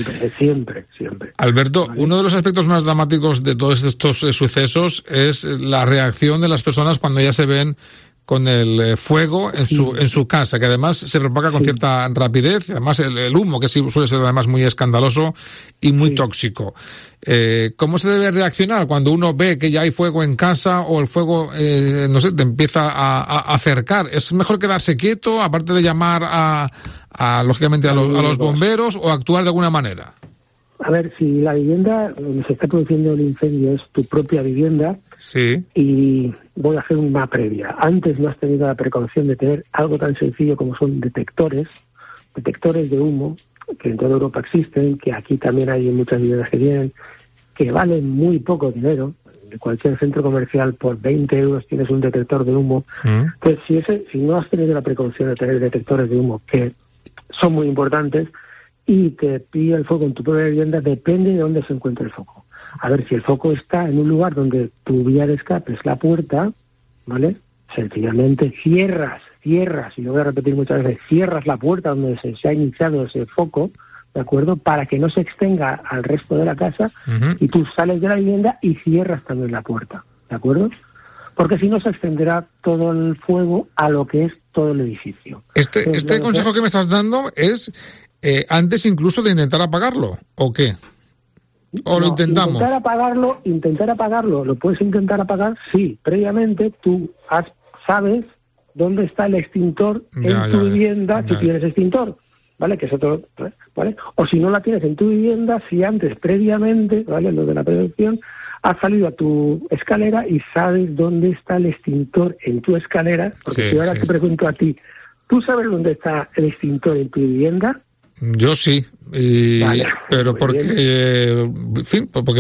Siempre. Alberto, uno de los aspectos más dramáticos de todos estos sucesos es la reacción de las personas cuando ya se ven con el fuego en su casa, que además se propaga con cierta rapidez, además el humo, que sí suele ser además muy escandaloso y muy tóxico. ¿Cómo se debe reaccionar cuando uno ve que ya hay fuego en casa o el fuego, te empieza a acercar? ¿Es mejor quedarse quieto, aparte de llamar lógicamente a los bomberos, o actuar de alguna manera? A ver, si la vivienda donde se está produciendo el incendio es tu propia vivienda, y voy a hacer una previa. Antes no has tenido la precaución de tener algo tan sencillo como son detectores de humo, que en toda Europa existen, que aquí también hay muchas viviendas que tienen, que valen muy poco dinero. En cualquier centro comercial por 20 euros tienes un detector de humo. Pues si no has tenido la precaución de tener detectores de humo, que son muy importantes, y te pilla el foco en tu propia vivienda, depende de dónde se encuentre el foco. A ver, si el foco está en un lugar donde tu vía de escape es la puerta, ¿vale? Sencillamente cierras, y lo voy a repetir muchas veces, cierras la puerta donde se ha iniciado ese foco, ¿de acuerdo? Para que no se extenga al resto de la casa, y tú sales de la vivienda y cierras también la puerta, ¿de acuerdo? Porque si no se extenderá todo el fuego a lo que es todo el edificio. Este consejo que me estás dando es antes incluso de intentar apagarlo, ¿o qué? ¿O lo intentamos? Intentar apagarlo, ¿lo puedes intentar apagar? Sí, previamente tú sabes dónde está el extintor en tu vivienda, si tienes extintor, ¿vale? Que es otro, ¿vale? O si no la tienes en tu vivienda, si antes, previamente, ¿vale? Lo de la prevención, has salido a tu escalera y sabes dónde está el extintor en tu escalera, porque si ahora te pregunto a ti, ¿tú sabes dónde está el extintor en tu vivienda? Yo sí, pero porque, en fin, porque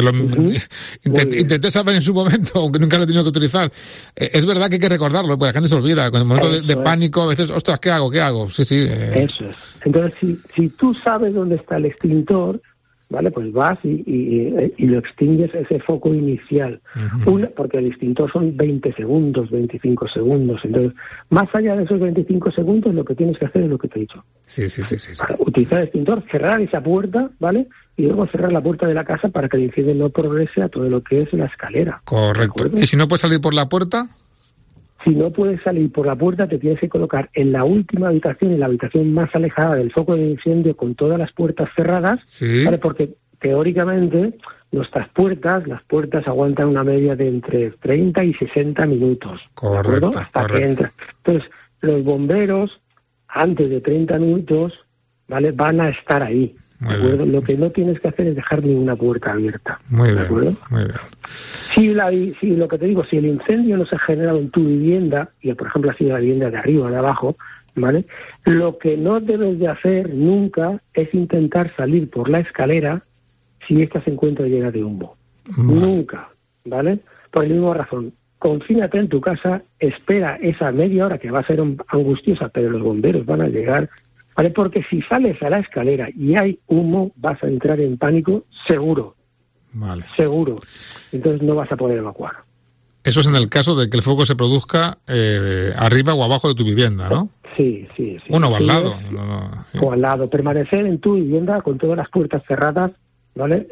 intenté saber en su momento, aunque nunca lo he tenido que utilizar. Es verdad que hay que recordarlo, porque la gente se olvida. Con el momento de pánico, a veces, ostras, ¿qué hago? Sí. Eso es. Entonces, si tú sabes dónde está el extintor, ¿vale? Pues vas y lo extingues ese foco inicial. Porque el extintor son 20 segundos, 25 segundos. Entonces, más allá de esos 25 segundos, lo que tienes que hacer es lo que te he dicho. Sí. Utilizar el extintor, cerrar esa puerta, ¿vale? Y luego cerrar la puerta de la casa para que el incendio no progrese a todo lo que es la escalera. Correcto. ¿Y si no puedes salir por la puerta? Si no puedes salir por la puerta, te tienes que colocar en la última habitación, en la habitación más alejada del foco de incendio, con todas las puertas cerradas, ¿vale? Porque teóricamente las puertas aguantan una media de entre 30 y 60 minutos. Correcto. Hasta que entra. Entonces, los bomberos, antes de 30 minutos, ¿vale? Van a estar ahí. ¿De acuerdo? Lo que no tienes que hacer es dejar ninguna puerta abierta. Muy ¿de acuerdo? Muy bien. Si lo que te digo, si el incendio no se ha generado en tu vivienda, y por ejemplo ha sido la vivienda de arriba o de abajo, ¿vale? Lo que no debes de hacer nunca es intentar salir por la escalera si esta se encuentra llena de humo. Nunca, ¿vale? Por la misma razón. Confínate en tu casa, espera esa media hora que va a ser angustiosa, pero los bomberos van a llegar, ¿vale? Porque si sales a la escalera y hay humo, vas a entrar en pánico seguro. Vale. Seguro. Entonces no vas a poder evacuar. Eso es en el caso de que el fuego se produzca arriba o abajo de tu vivienda, ¿no? Sí. Uno o al lado. O al lado. Permanecer en tu vivienda con todas las puertas cerradas, ¿vale?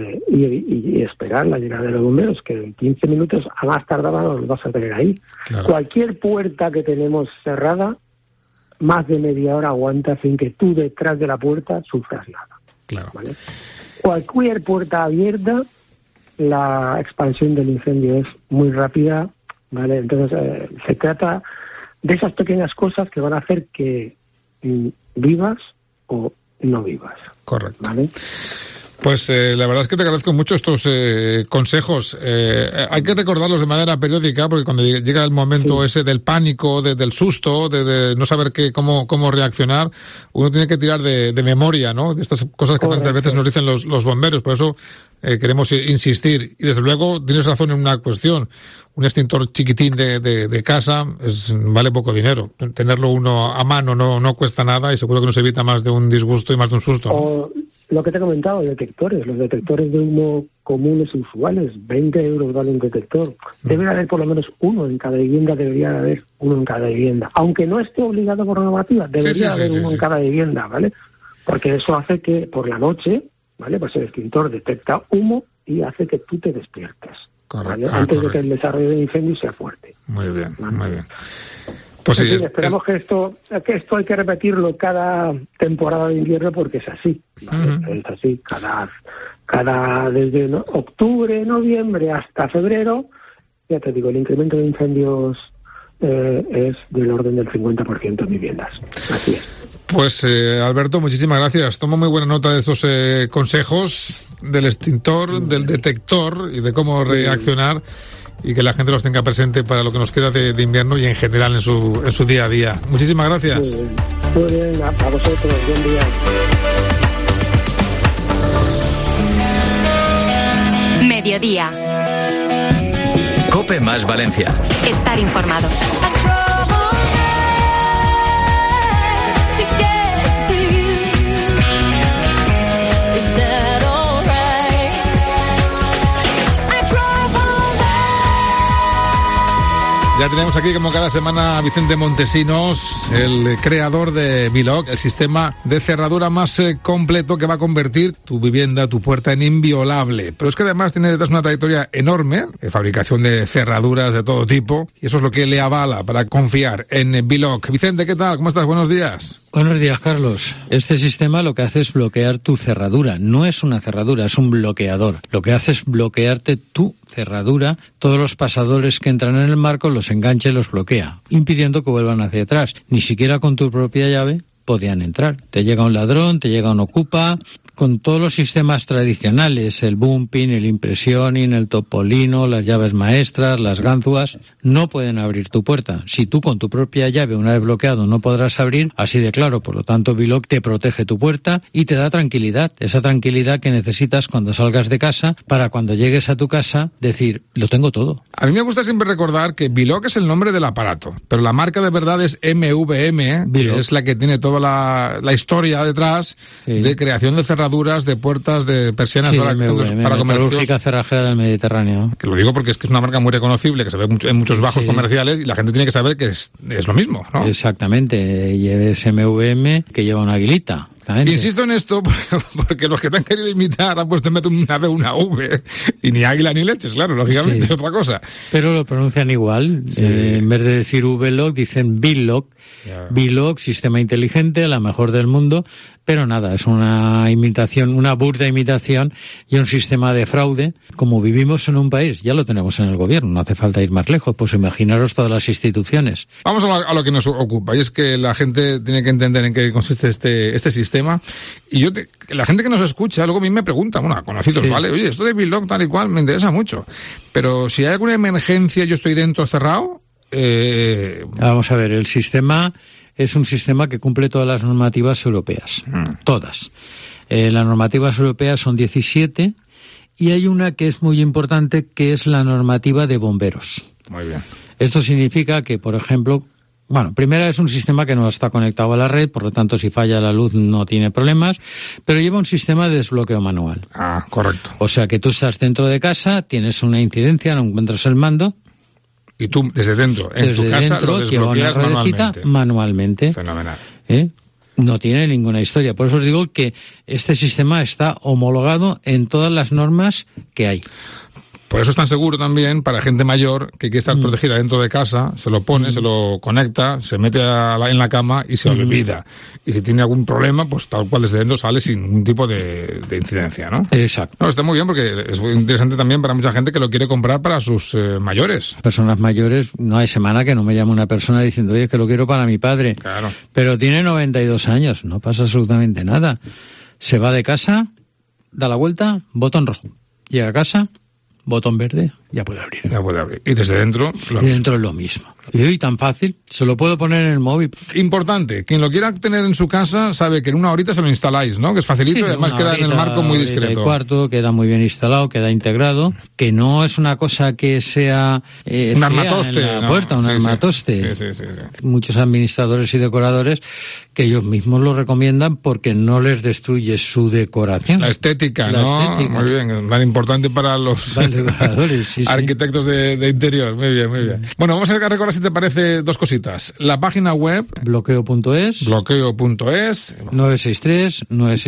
Y esperar la llegada de los bomberos, que en 15 minutos a más tardar los vas a tener ahí. Claro. Cualquier puerta que tenemos cerrada, más de media hora aguanta sin que tú detrás de la puerta sufras nada. Claro. ¿Vale? Cualquier puerta abierta, la expansión del incendio es muy rápida, ¿vale? Entonces se trata de esas pequeñas cosas que van a hacer que vivas o no vivas. Correcto. ¿Vale? Pues la verdad es que te agradezco mucho estos consejos. Hay que recordarlos de manera periódica, porque cuando llega el momento ese del pánico, del susto, de no saber cómo reaccionar, uno tiene que tirar de memoria, ¿no? De estas cosas que tantas veces nos dicen los bomberos. Por eso queremos insistir. Y desde luego tienes razón en una cuestión. Un extintor chiquitín de casa vale poco dinero. Tenerlo uno a mano no cuesta nada, y seguro que nos evita más de un disgusto y más de un susto, ¿no? Lo que te he comentado, los detectores de humo comunes y usuales. 20 euros vale un detector. Debe de haber por lo menos uno en cada vivienda, debería de haber uno en cada vivienda. Aunque no esté obligado por normativa, debería haber uno en cada vivienda, ¿vale? Porque eso hace que por la noche, ¿vale? Pues el extintor detecta humo y hace que tú te despiertes. ¿Vale? Antes de que el desarrollo del incendio sea fuerte. Muy bien, ¿vale? muy bien. Pues en sí, fin, esperemos que esto hay que repetirlo cada temporada de invierno porque es así, ¿vale? Es así, desde octubre, noviembre hasta febrero, ya te digo, el incremento de incendios es del orden del 50% en viviendas. Así es. Pues Alberto, muchísimas gracias. Tomo muy buena nota de estos consejos del extintor, del detector y de cómo reaccionar, y que la gente los tenga presente para lo que nos queda de invierno y en general en su día a día. Muchísimas gracias. Muy bien, a vosotros, buen día. Mediodía. COPE más Valencia. Estar informado. Ya tenemos aquí, como cada semana, a Vicente Montesinos, el creador de Biloc, el sistema de cerradura más completo que va a convertir tu vivienda, tu puerta, en inviolable. Pero es que además tiene detrás una trayectoria enorme de fabricación de cerraduras de todo tipo, y eso es lo que le avala para confiar en Biloc. Vicente, ¿qué tal? ¿Cómo estás? Buenos días. Buenos días, Carlos. Este sistema lo que hace es bloquear tu cerradura. No es una cerradura, es un bloqueador. Lo que hace es bloquearte tu cerradura. Todos los pasadores que entran en el marco los engancha y los bloquea, impidiendo que vuelvan hacia atrás. Ni siquiera con tu propia llave podían entrar. Te llega un ladrón, te llega un ocupa. Con todos los sistemas tradicionales, el bumping, el impressioning, el topolino, las llaves maestras, las ganzúas, no pueden abrir tu puerta. Si tú con tu propia llave, una vez bloqueado, no podrás abrir, así de claro. Por lo tanto, Biloc te protege tu puerta y te da tranquilidad. Esa tranquilidad que necesitas cuando salgas de casa, para cuando llegues a tu casa, decir, lo tengo todo. A mí me gusta siempre recordar que Biloc es el nombre del aparato, pero la marca de verdad es MVM, que es la que tiene toda la historia detrás, de creación de cerraduras, de puertas, de persianas para comercios. Cerrajera del Mediterráneo. Que lo digo porque es que es una marca muy reconocible, que se ve en muchos bajos comerciales, y la gente tiene que saber que es lo mismo, ¿no? Exactamente, y es MVM que lleva una aguilita. Insisto en esto porque los que te han querido imitar han puesto en vez de una B una V, y ni águila ni leches, claro, lógicamente es otra cosa. Pero lo pronuncian igual, en vez de decir VLOC dicen Biloc. Biloc, sistema inteligente, la mejor del mundo, pero nada, es una imitación, una burda imitación y un sistema de fraude. Como vivimos en un país, ya lo tenemos en el gobierno, no hace falta ir más lejos, pues imaginaros todas las instituciones. Vamos a lo que nos ocupa, y es que la gente tiene que entender en qué consiste este sistema. Y la gente que nos escucha, luego a mí me pregunta, bueno, conocidos, ¿vale? Oye, esto de Biloc tal y cual me interesa mucho, pero si hay alguna emergencia, yo estoy dentro cerrado. Vamos a ver, el sistema es un sistema que cumple todas las normativas europeas, todas. Las normativas europeas son 17 y hay una que es muy importante, que es la normativa de bomberos. Muy bien. Esto significa que, por ejemplo, bueno, primero es un sistema que no está conectado a la red, por lo tanto si falla la luz no tiene problemas, pero lleva un sistema de desbloqueo manual. Ah, correcto. O sea que tú estás dentro de casa, tienes una incidencia, no encuentras el mando, y tú, desde dentro, en tu casa, lo desbloqueas manualmente. Fenomenal. No tiene ninguna historia. Por eso os digo que este sistema está homologado en todas las normas que hay. Por eso es tan seguro también para gente mayor que quiere estar protegida dentro de casa, se lo pone, se lo conecta, se mete en la cama y se olvida. Y si tiene algún problema, pues tal cual desde dentro sale sin ningún tipo de incidencia, ¿no? Exacto. No, está muy bien porque es muy interesante también para mucha gente que lo quiere comprar para sus mayores. Personas mayores, no hay semana que no me llame una persona diciendo, oye, que lo quiero para mi padre. Claro. Pero tiene 92 años, no pasa absolutamente nada. Se va de casa, da la vuelta, botón rojo. Llega a casa, botón verde. ya puede abrir. Y desde dentro... dentro es lo mismo. Y hoy tan fácil, se lo puedo poner en el móvil. Importante, quien lo quiera tener en su casa sabe que en una horita se lo instaláis, ¿no? Que es facilito y además queda en el marco muy discreto. El cuarto queda muy bien instalado, queda integrado, que no es una cosa que sea un armatoste en la puerta, un armatoste. Sí. Muchos administradores y decoradores que ellos mismos lo recomiendan porque no les destruye su decoración. La estética, ¿no? Muy bien, tan importante para los decoradores, arquitectos de interior. Muy bien. Bueno, vamos a recordar, si te parece, dos cositas. La página web bloqueo.es 963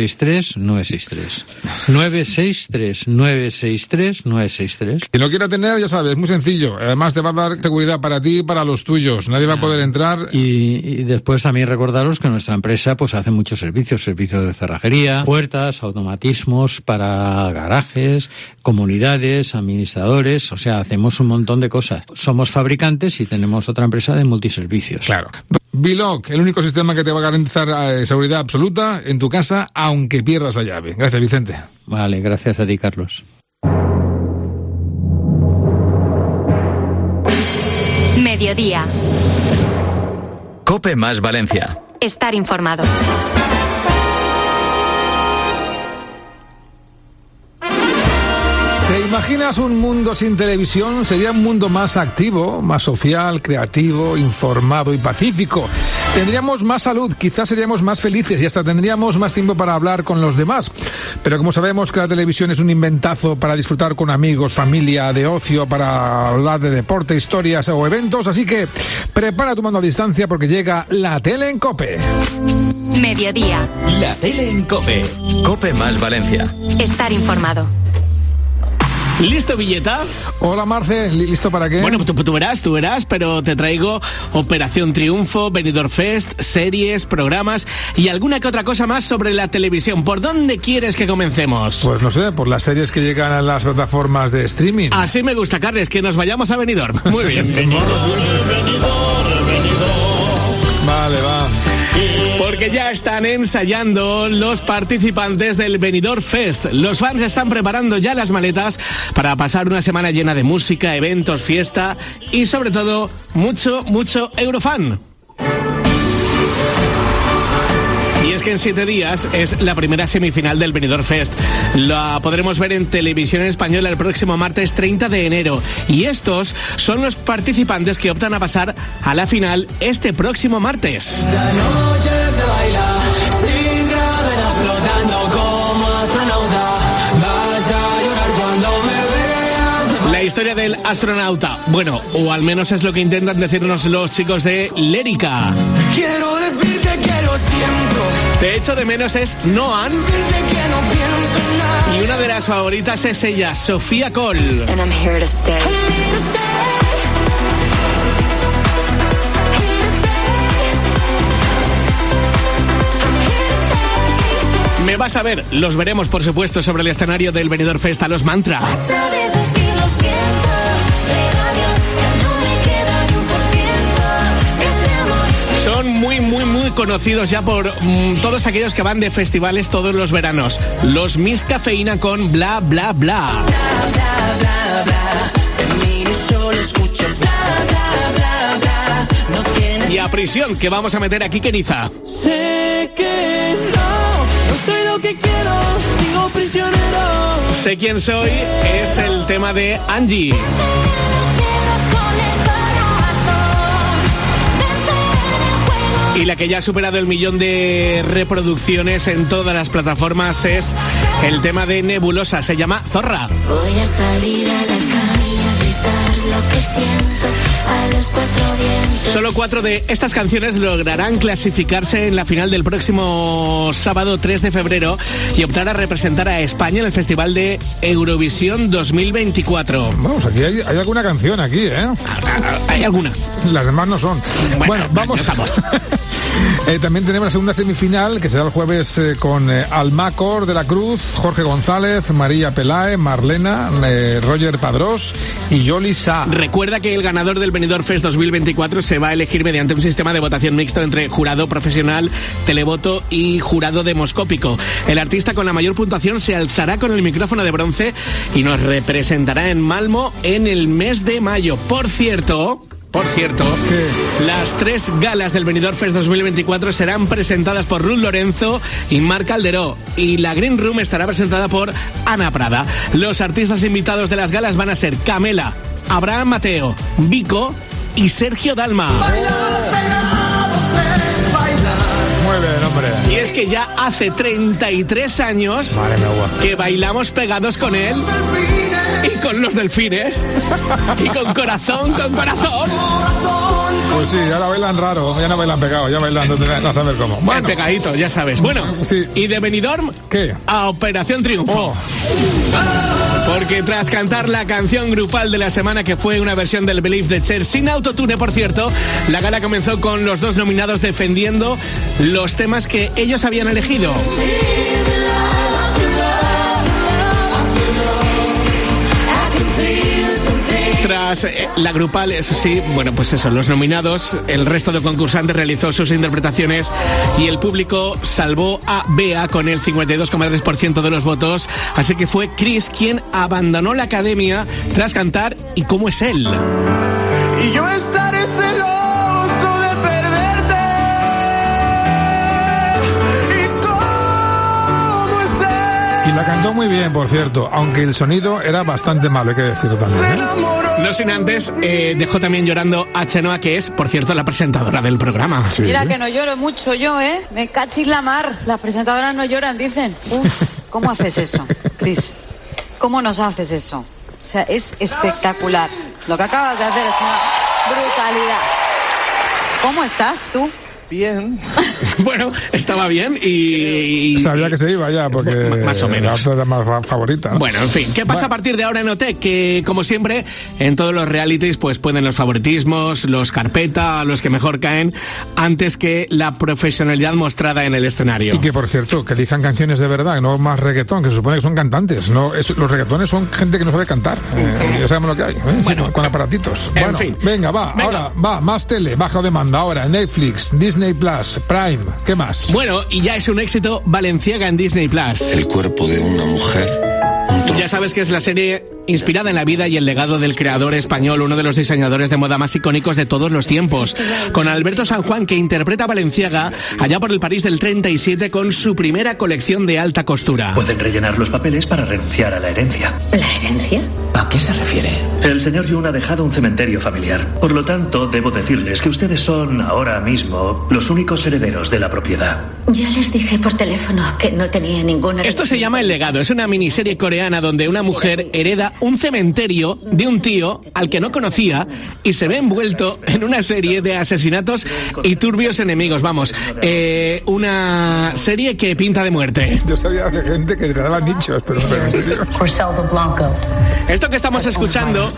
Quien lo quiera tener, ya sabes, muy sencillo. Además te va a dar seguridad para ti y para los tuyos. Nadie va a poder entrar. Y después también recordaros que nuestra empresa pues hace muchos servicios de cerrajería, puertas, automatismos para garajes, comunidades, administradores, o sea, hacemos un montón de cosas. Somos fabricantes y tenemos otra empresa de multiservicios. Claro. Biloc, el único sistema que te va a garantizar seguridad absoluta en tu casa, aunque pierdas la llave. Gracias, Vicente. Vale, gracias a ti, Carlos. Mediodía. COPE más Valencia. Estar informado. ¿Te imaginas un mundo sin televisión? Sería un mundo más activo, más social, creativo, informado y pacífico. Tendríamos más salud, quizás seríamos más felices y hasta tendríamos más tiempo para hablar con los demás. Pero como sabemos que la televisión es un inventazo para disfrutar con amigos, familia, de ocio, para hablar de deporte, historias o eventos, así que prepara tu mando a distancia porque llega la tele en COPE. Mediodía. La tele en COPE. COPE más Valencia. Estar informado. ¿Listo, Villeta? Hola, Marce, ¿listo para qué? Bueno, tú verás, pero te traigo Operación Triunfo, Benidorm Fest, series, programas y alguna que otra cosa más sobre la televisión. ¿Por dónde quieres que comencemos? Pues no sé, por las series que llegan a las plataformas de streaming. Así me gusta, Carles, que nos vayamos a Benidorm. Muy bien. Benidorm. Vale, va. Porque ya están ensayando los participantes del Benidorm Fest. Los fans están preparando ya las maletas para pasar una semana llena de música, eventos, fiesta y sobre todo mucho Eurofan. Y es que en 7 días es la primera semifinal del Benidorm Fest. La podremos ver en televisión española el próximo martes 30 de enero. Y estos son los participantes que optan a pasar a la final este próximo martes. La noche se baila sin gravedad, flotando como astronauta. Vas a llorar cuando me veas. La historia del astronauta. Bueno, o al menos es lo que intentan decirnos los chicos de Lérica. Quiero decirte que lo siento. De hecho, de menos es Noan. Y una de las favoritas es ella, Sofía Cole. And I'm here to stay. Me vas a ver, los veremos por supuesto sobre el escenario del Benidorm Fest a los Mantra. Son muy conocidos ya por todos aquellos que van de festivales todos los veranos. Los Miss Cafeína con Bla Bla Bla. Y a prisión, que vamos a meter aquí Keniza. Sé que no soy lo que quiero, sigo prisionero. Sé quién soy, es el tema de Angie. Y la que ya ha superado el 1 millón de reproducciones en todas las plataformas es el tema de Nebulosa, se llama Zorra. Voy a salir a la calle a gritar lo que siento a los 4 vientos. Solo 4 de estas canciones lograrán clasificarse en la final del próximo sábado 3 de febrero y optar a representar a España en el Festival de Eurovisión 2024. Vamos, aquí hay alguna canción aquí, ¿eh? Hay alguna. Las demás no son. Bueno, vamos. También tenemos la segunda semifinal, que será el jueves con Almacor de la Cruz, Jorge González, María Pelae, Marlena, Roger Padrós y Yoli Sa. Recuerda que el ganador del Benidorm Fest 2024 se va a elegir mediante un sistema de votación mixto entre jurado profesional, televoto y jurado demoscópico. El artista con la mayor puntuación se alzará con el micrófono de bronce y nos representará en Malmo en el mes de mayo. Por cierto, las 3 galas del Benidorm Fest 2024 serán presentadas por Ruth Lorenzo y Marc Calderó, y la Green Room estará presentada por Ana Prada. Los artistas invitados de las galas van a ser Camela, Abraham Mateo, Vico y Sergio Dalma. Muy bien, hombre. Y es que ya hace 33 años que bailamos pegados con él y con los delfines y con corazón. Pues sí, ahora bailan raro, ya no bailan pegado, ya bailan no saber cómo. Bueno, pegadito, ya sabes. Bueno, sí. Y de Benidorm, ¿qué? A Operación Triunfo. Porque tras cantar la canción grupal de la semana, que fue una versión del Believe de Cher sin autotune, por cierto, la gala comenzó con los 2 nominados defendiendo los temas que ellos habían elegido. Tras la grupal, eso sí, bueno, pues eso, los nominados, el resto de concursantes realizó sus interpretaciones y el público salvó a Bea con el 52,3% de los votos, así que fue Chris quien abandonó la academia tras cantar ¿Y cómo es él? Y yo estaré celoso de perderte. ¿Y cómo es él? Y la cantó muy bien, por cierto, aunque el sonido era bastante malo, hay que decirlo también, ¿eh? No sin antes, dejó también llorando a Chenoa, que es, por cierto, la presentadora del programa. Sí. Mira que no lloro mucho yo, ¿eh? Me cachis la mar. Las presentadoras no lloran, dicen. Uf, ¿cómo haces eso, Chris? ¿Cómo nos haces eso? O sea, es espectacular. Lo que acabas de hacer es una brutalidad. ¿Cómo estás tú? Bien. Bueno, estaba bien y... Sabía que se iba ya, porque más o menos. La otra era más favorita, ¿no? Bueno, en fin, ¿qué pasa a partir de ahora en OT? Que, como siempre, en todos los realities, pues pueden los favoritismos, los carpeta, los que mejor caen, antes que la profesionalidad mostrada en el escenario. Y que, por cierto, que elijan canciones de verdad, no más reggaetón, que se supone que son cantantes. Los reggaetones son gente que no sabe cantar. Ya sabemos lo que hay, ¿eh? Bueno, sí, con aparatitos. Bueno, fin. Venga, ahora va, más tele, baja demanda. Ahora, Netflix, Disney Plus, Prime, ¿qué más? Bueno, y ya es un éxito Balenciaga en Disney Plus. El cuerpo de una mujer. Ya sabes que es la serie inspirada en la vida y el legado del creador español, uno de los diseñadores de moda más icónicos de todos los tiempos, con Alberto San Juan, que interpreta a Balenciaga allá por el París del 37 con su primera colección de alta costura. Pueden rellenar los papeles para renunciar a la herencia. ¿La herencia? ¿A qué se refiere? El señor Jun ha dejado un cementerio familiar. Por lo tanto, debo decirles que ustedes son, ahora mismo, los únicos herederos de la propiedad. Ya les dije por teléfono que no tenía ninguna... Esto se llama El Legado. Es una miniserie coreana donde una mujer hereda un cementerio de un tío al que no conocía y se ve envuelto en una serie de asesinatos y turbios enemigos. Vamos, una serie que pinta de muerte. Yo sabía de gente que le daba nichos, pero en serio. Esto que estamos escuchando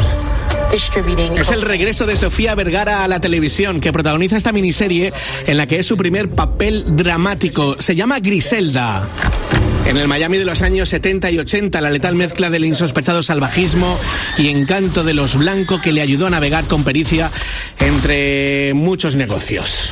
es el regreso de Sofía Vergara a la televisión, que protagoniza esta miniserie en la que es su primer papel dramático. Se llama Griselda. En el Miami de los años 70 y 80, la letal mezcla del insospechado salvajismo y encanto de los blancos que le ayudó a navegar con pericia entre muchos negocios.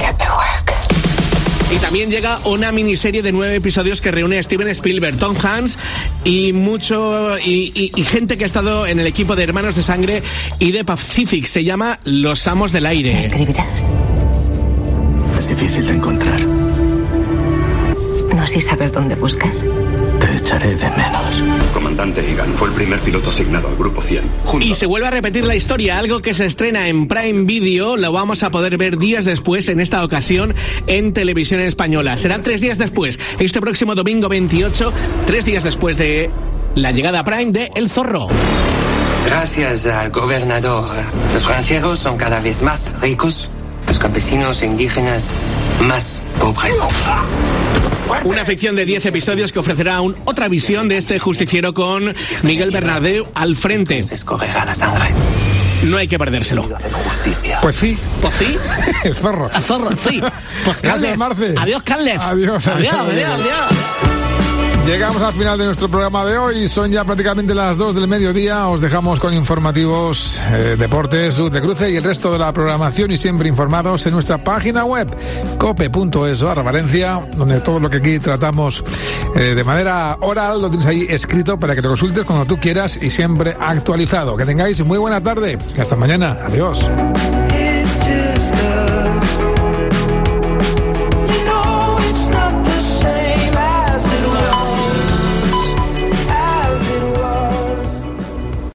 Y también llega una miniserie de 9 episodios que reúne a Steven Spielberg, Tom Hanks y gente que ha estado en el equipo de Hermanos de Sangre y de Pacific. Se llama Los Amos del Aire. ¿Me escribirás? Es difícil de encontrar. No, si sabes dónde buscas. Te echaré de menos. Comandante Egan fue el primer piloto asignado al Grupo 100. Y se vuelve a repetir la historia, algo que se estrena en Prime Video, lo vamos a poder ver días después, en esta ocasión en televisión española. Será 3 días después, este próximo domingo 28, 3 días después de la llegada a Prime de El Zorro. Gracias al gobernador, los rancheros son cada vez más ricos, los campesinos e indígenas más pobres. Una ficción de 10 episodios que ofrecerá otra visión de este justiciero con Miguel Bernabéu al frente. Escorrerá la sangre. No hay que perdérselo. Pues sí. ¿Pues sí? El zorro. El zorro, sí. Pues Carles. Marce. Adiós, Carles. Adiós. Adiós. Llegamos al final de nuestro programa de hoy. Son ya prácticamente las 2 del mediodía. Os dejamos con informativos, deportes, Luz de Cruce y el resto de la programación, y siempre informados en nuestra página web cope.es/Valencia, donde todo lo que aquí tratamos de manera oral lo tienes ahí escrito para que te consultes cuando tú quieras y siempre actualizado. Que tengáis muy buena tarde. Hasta mañana. Adiós.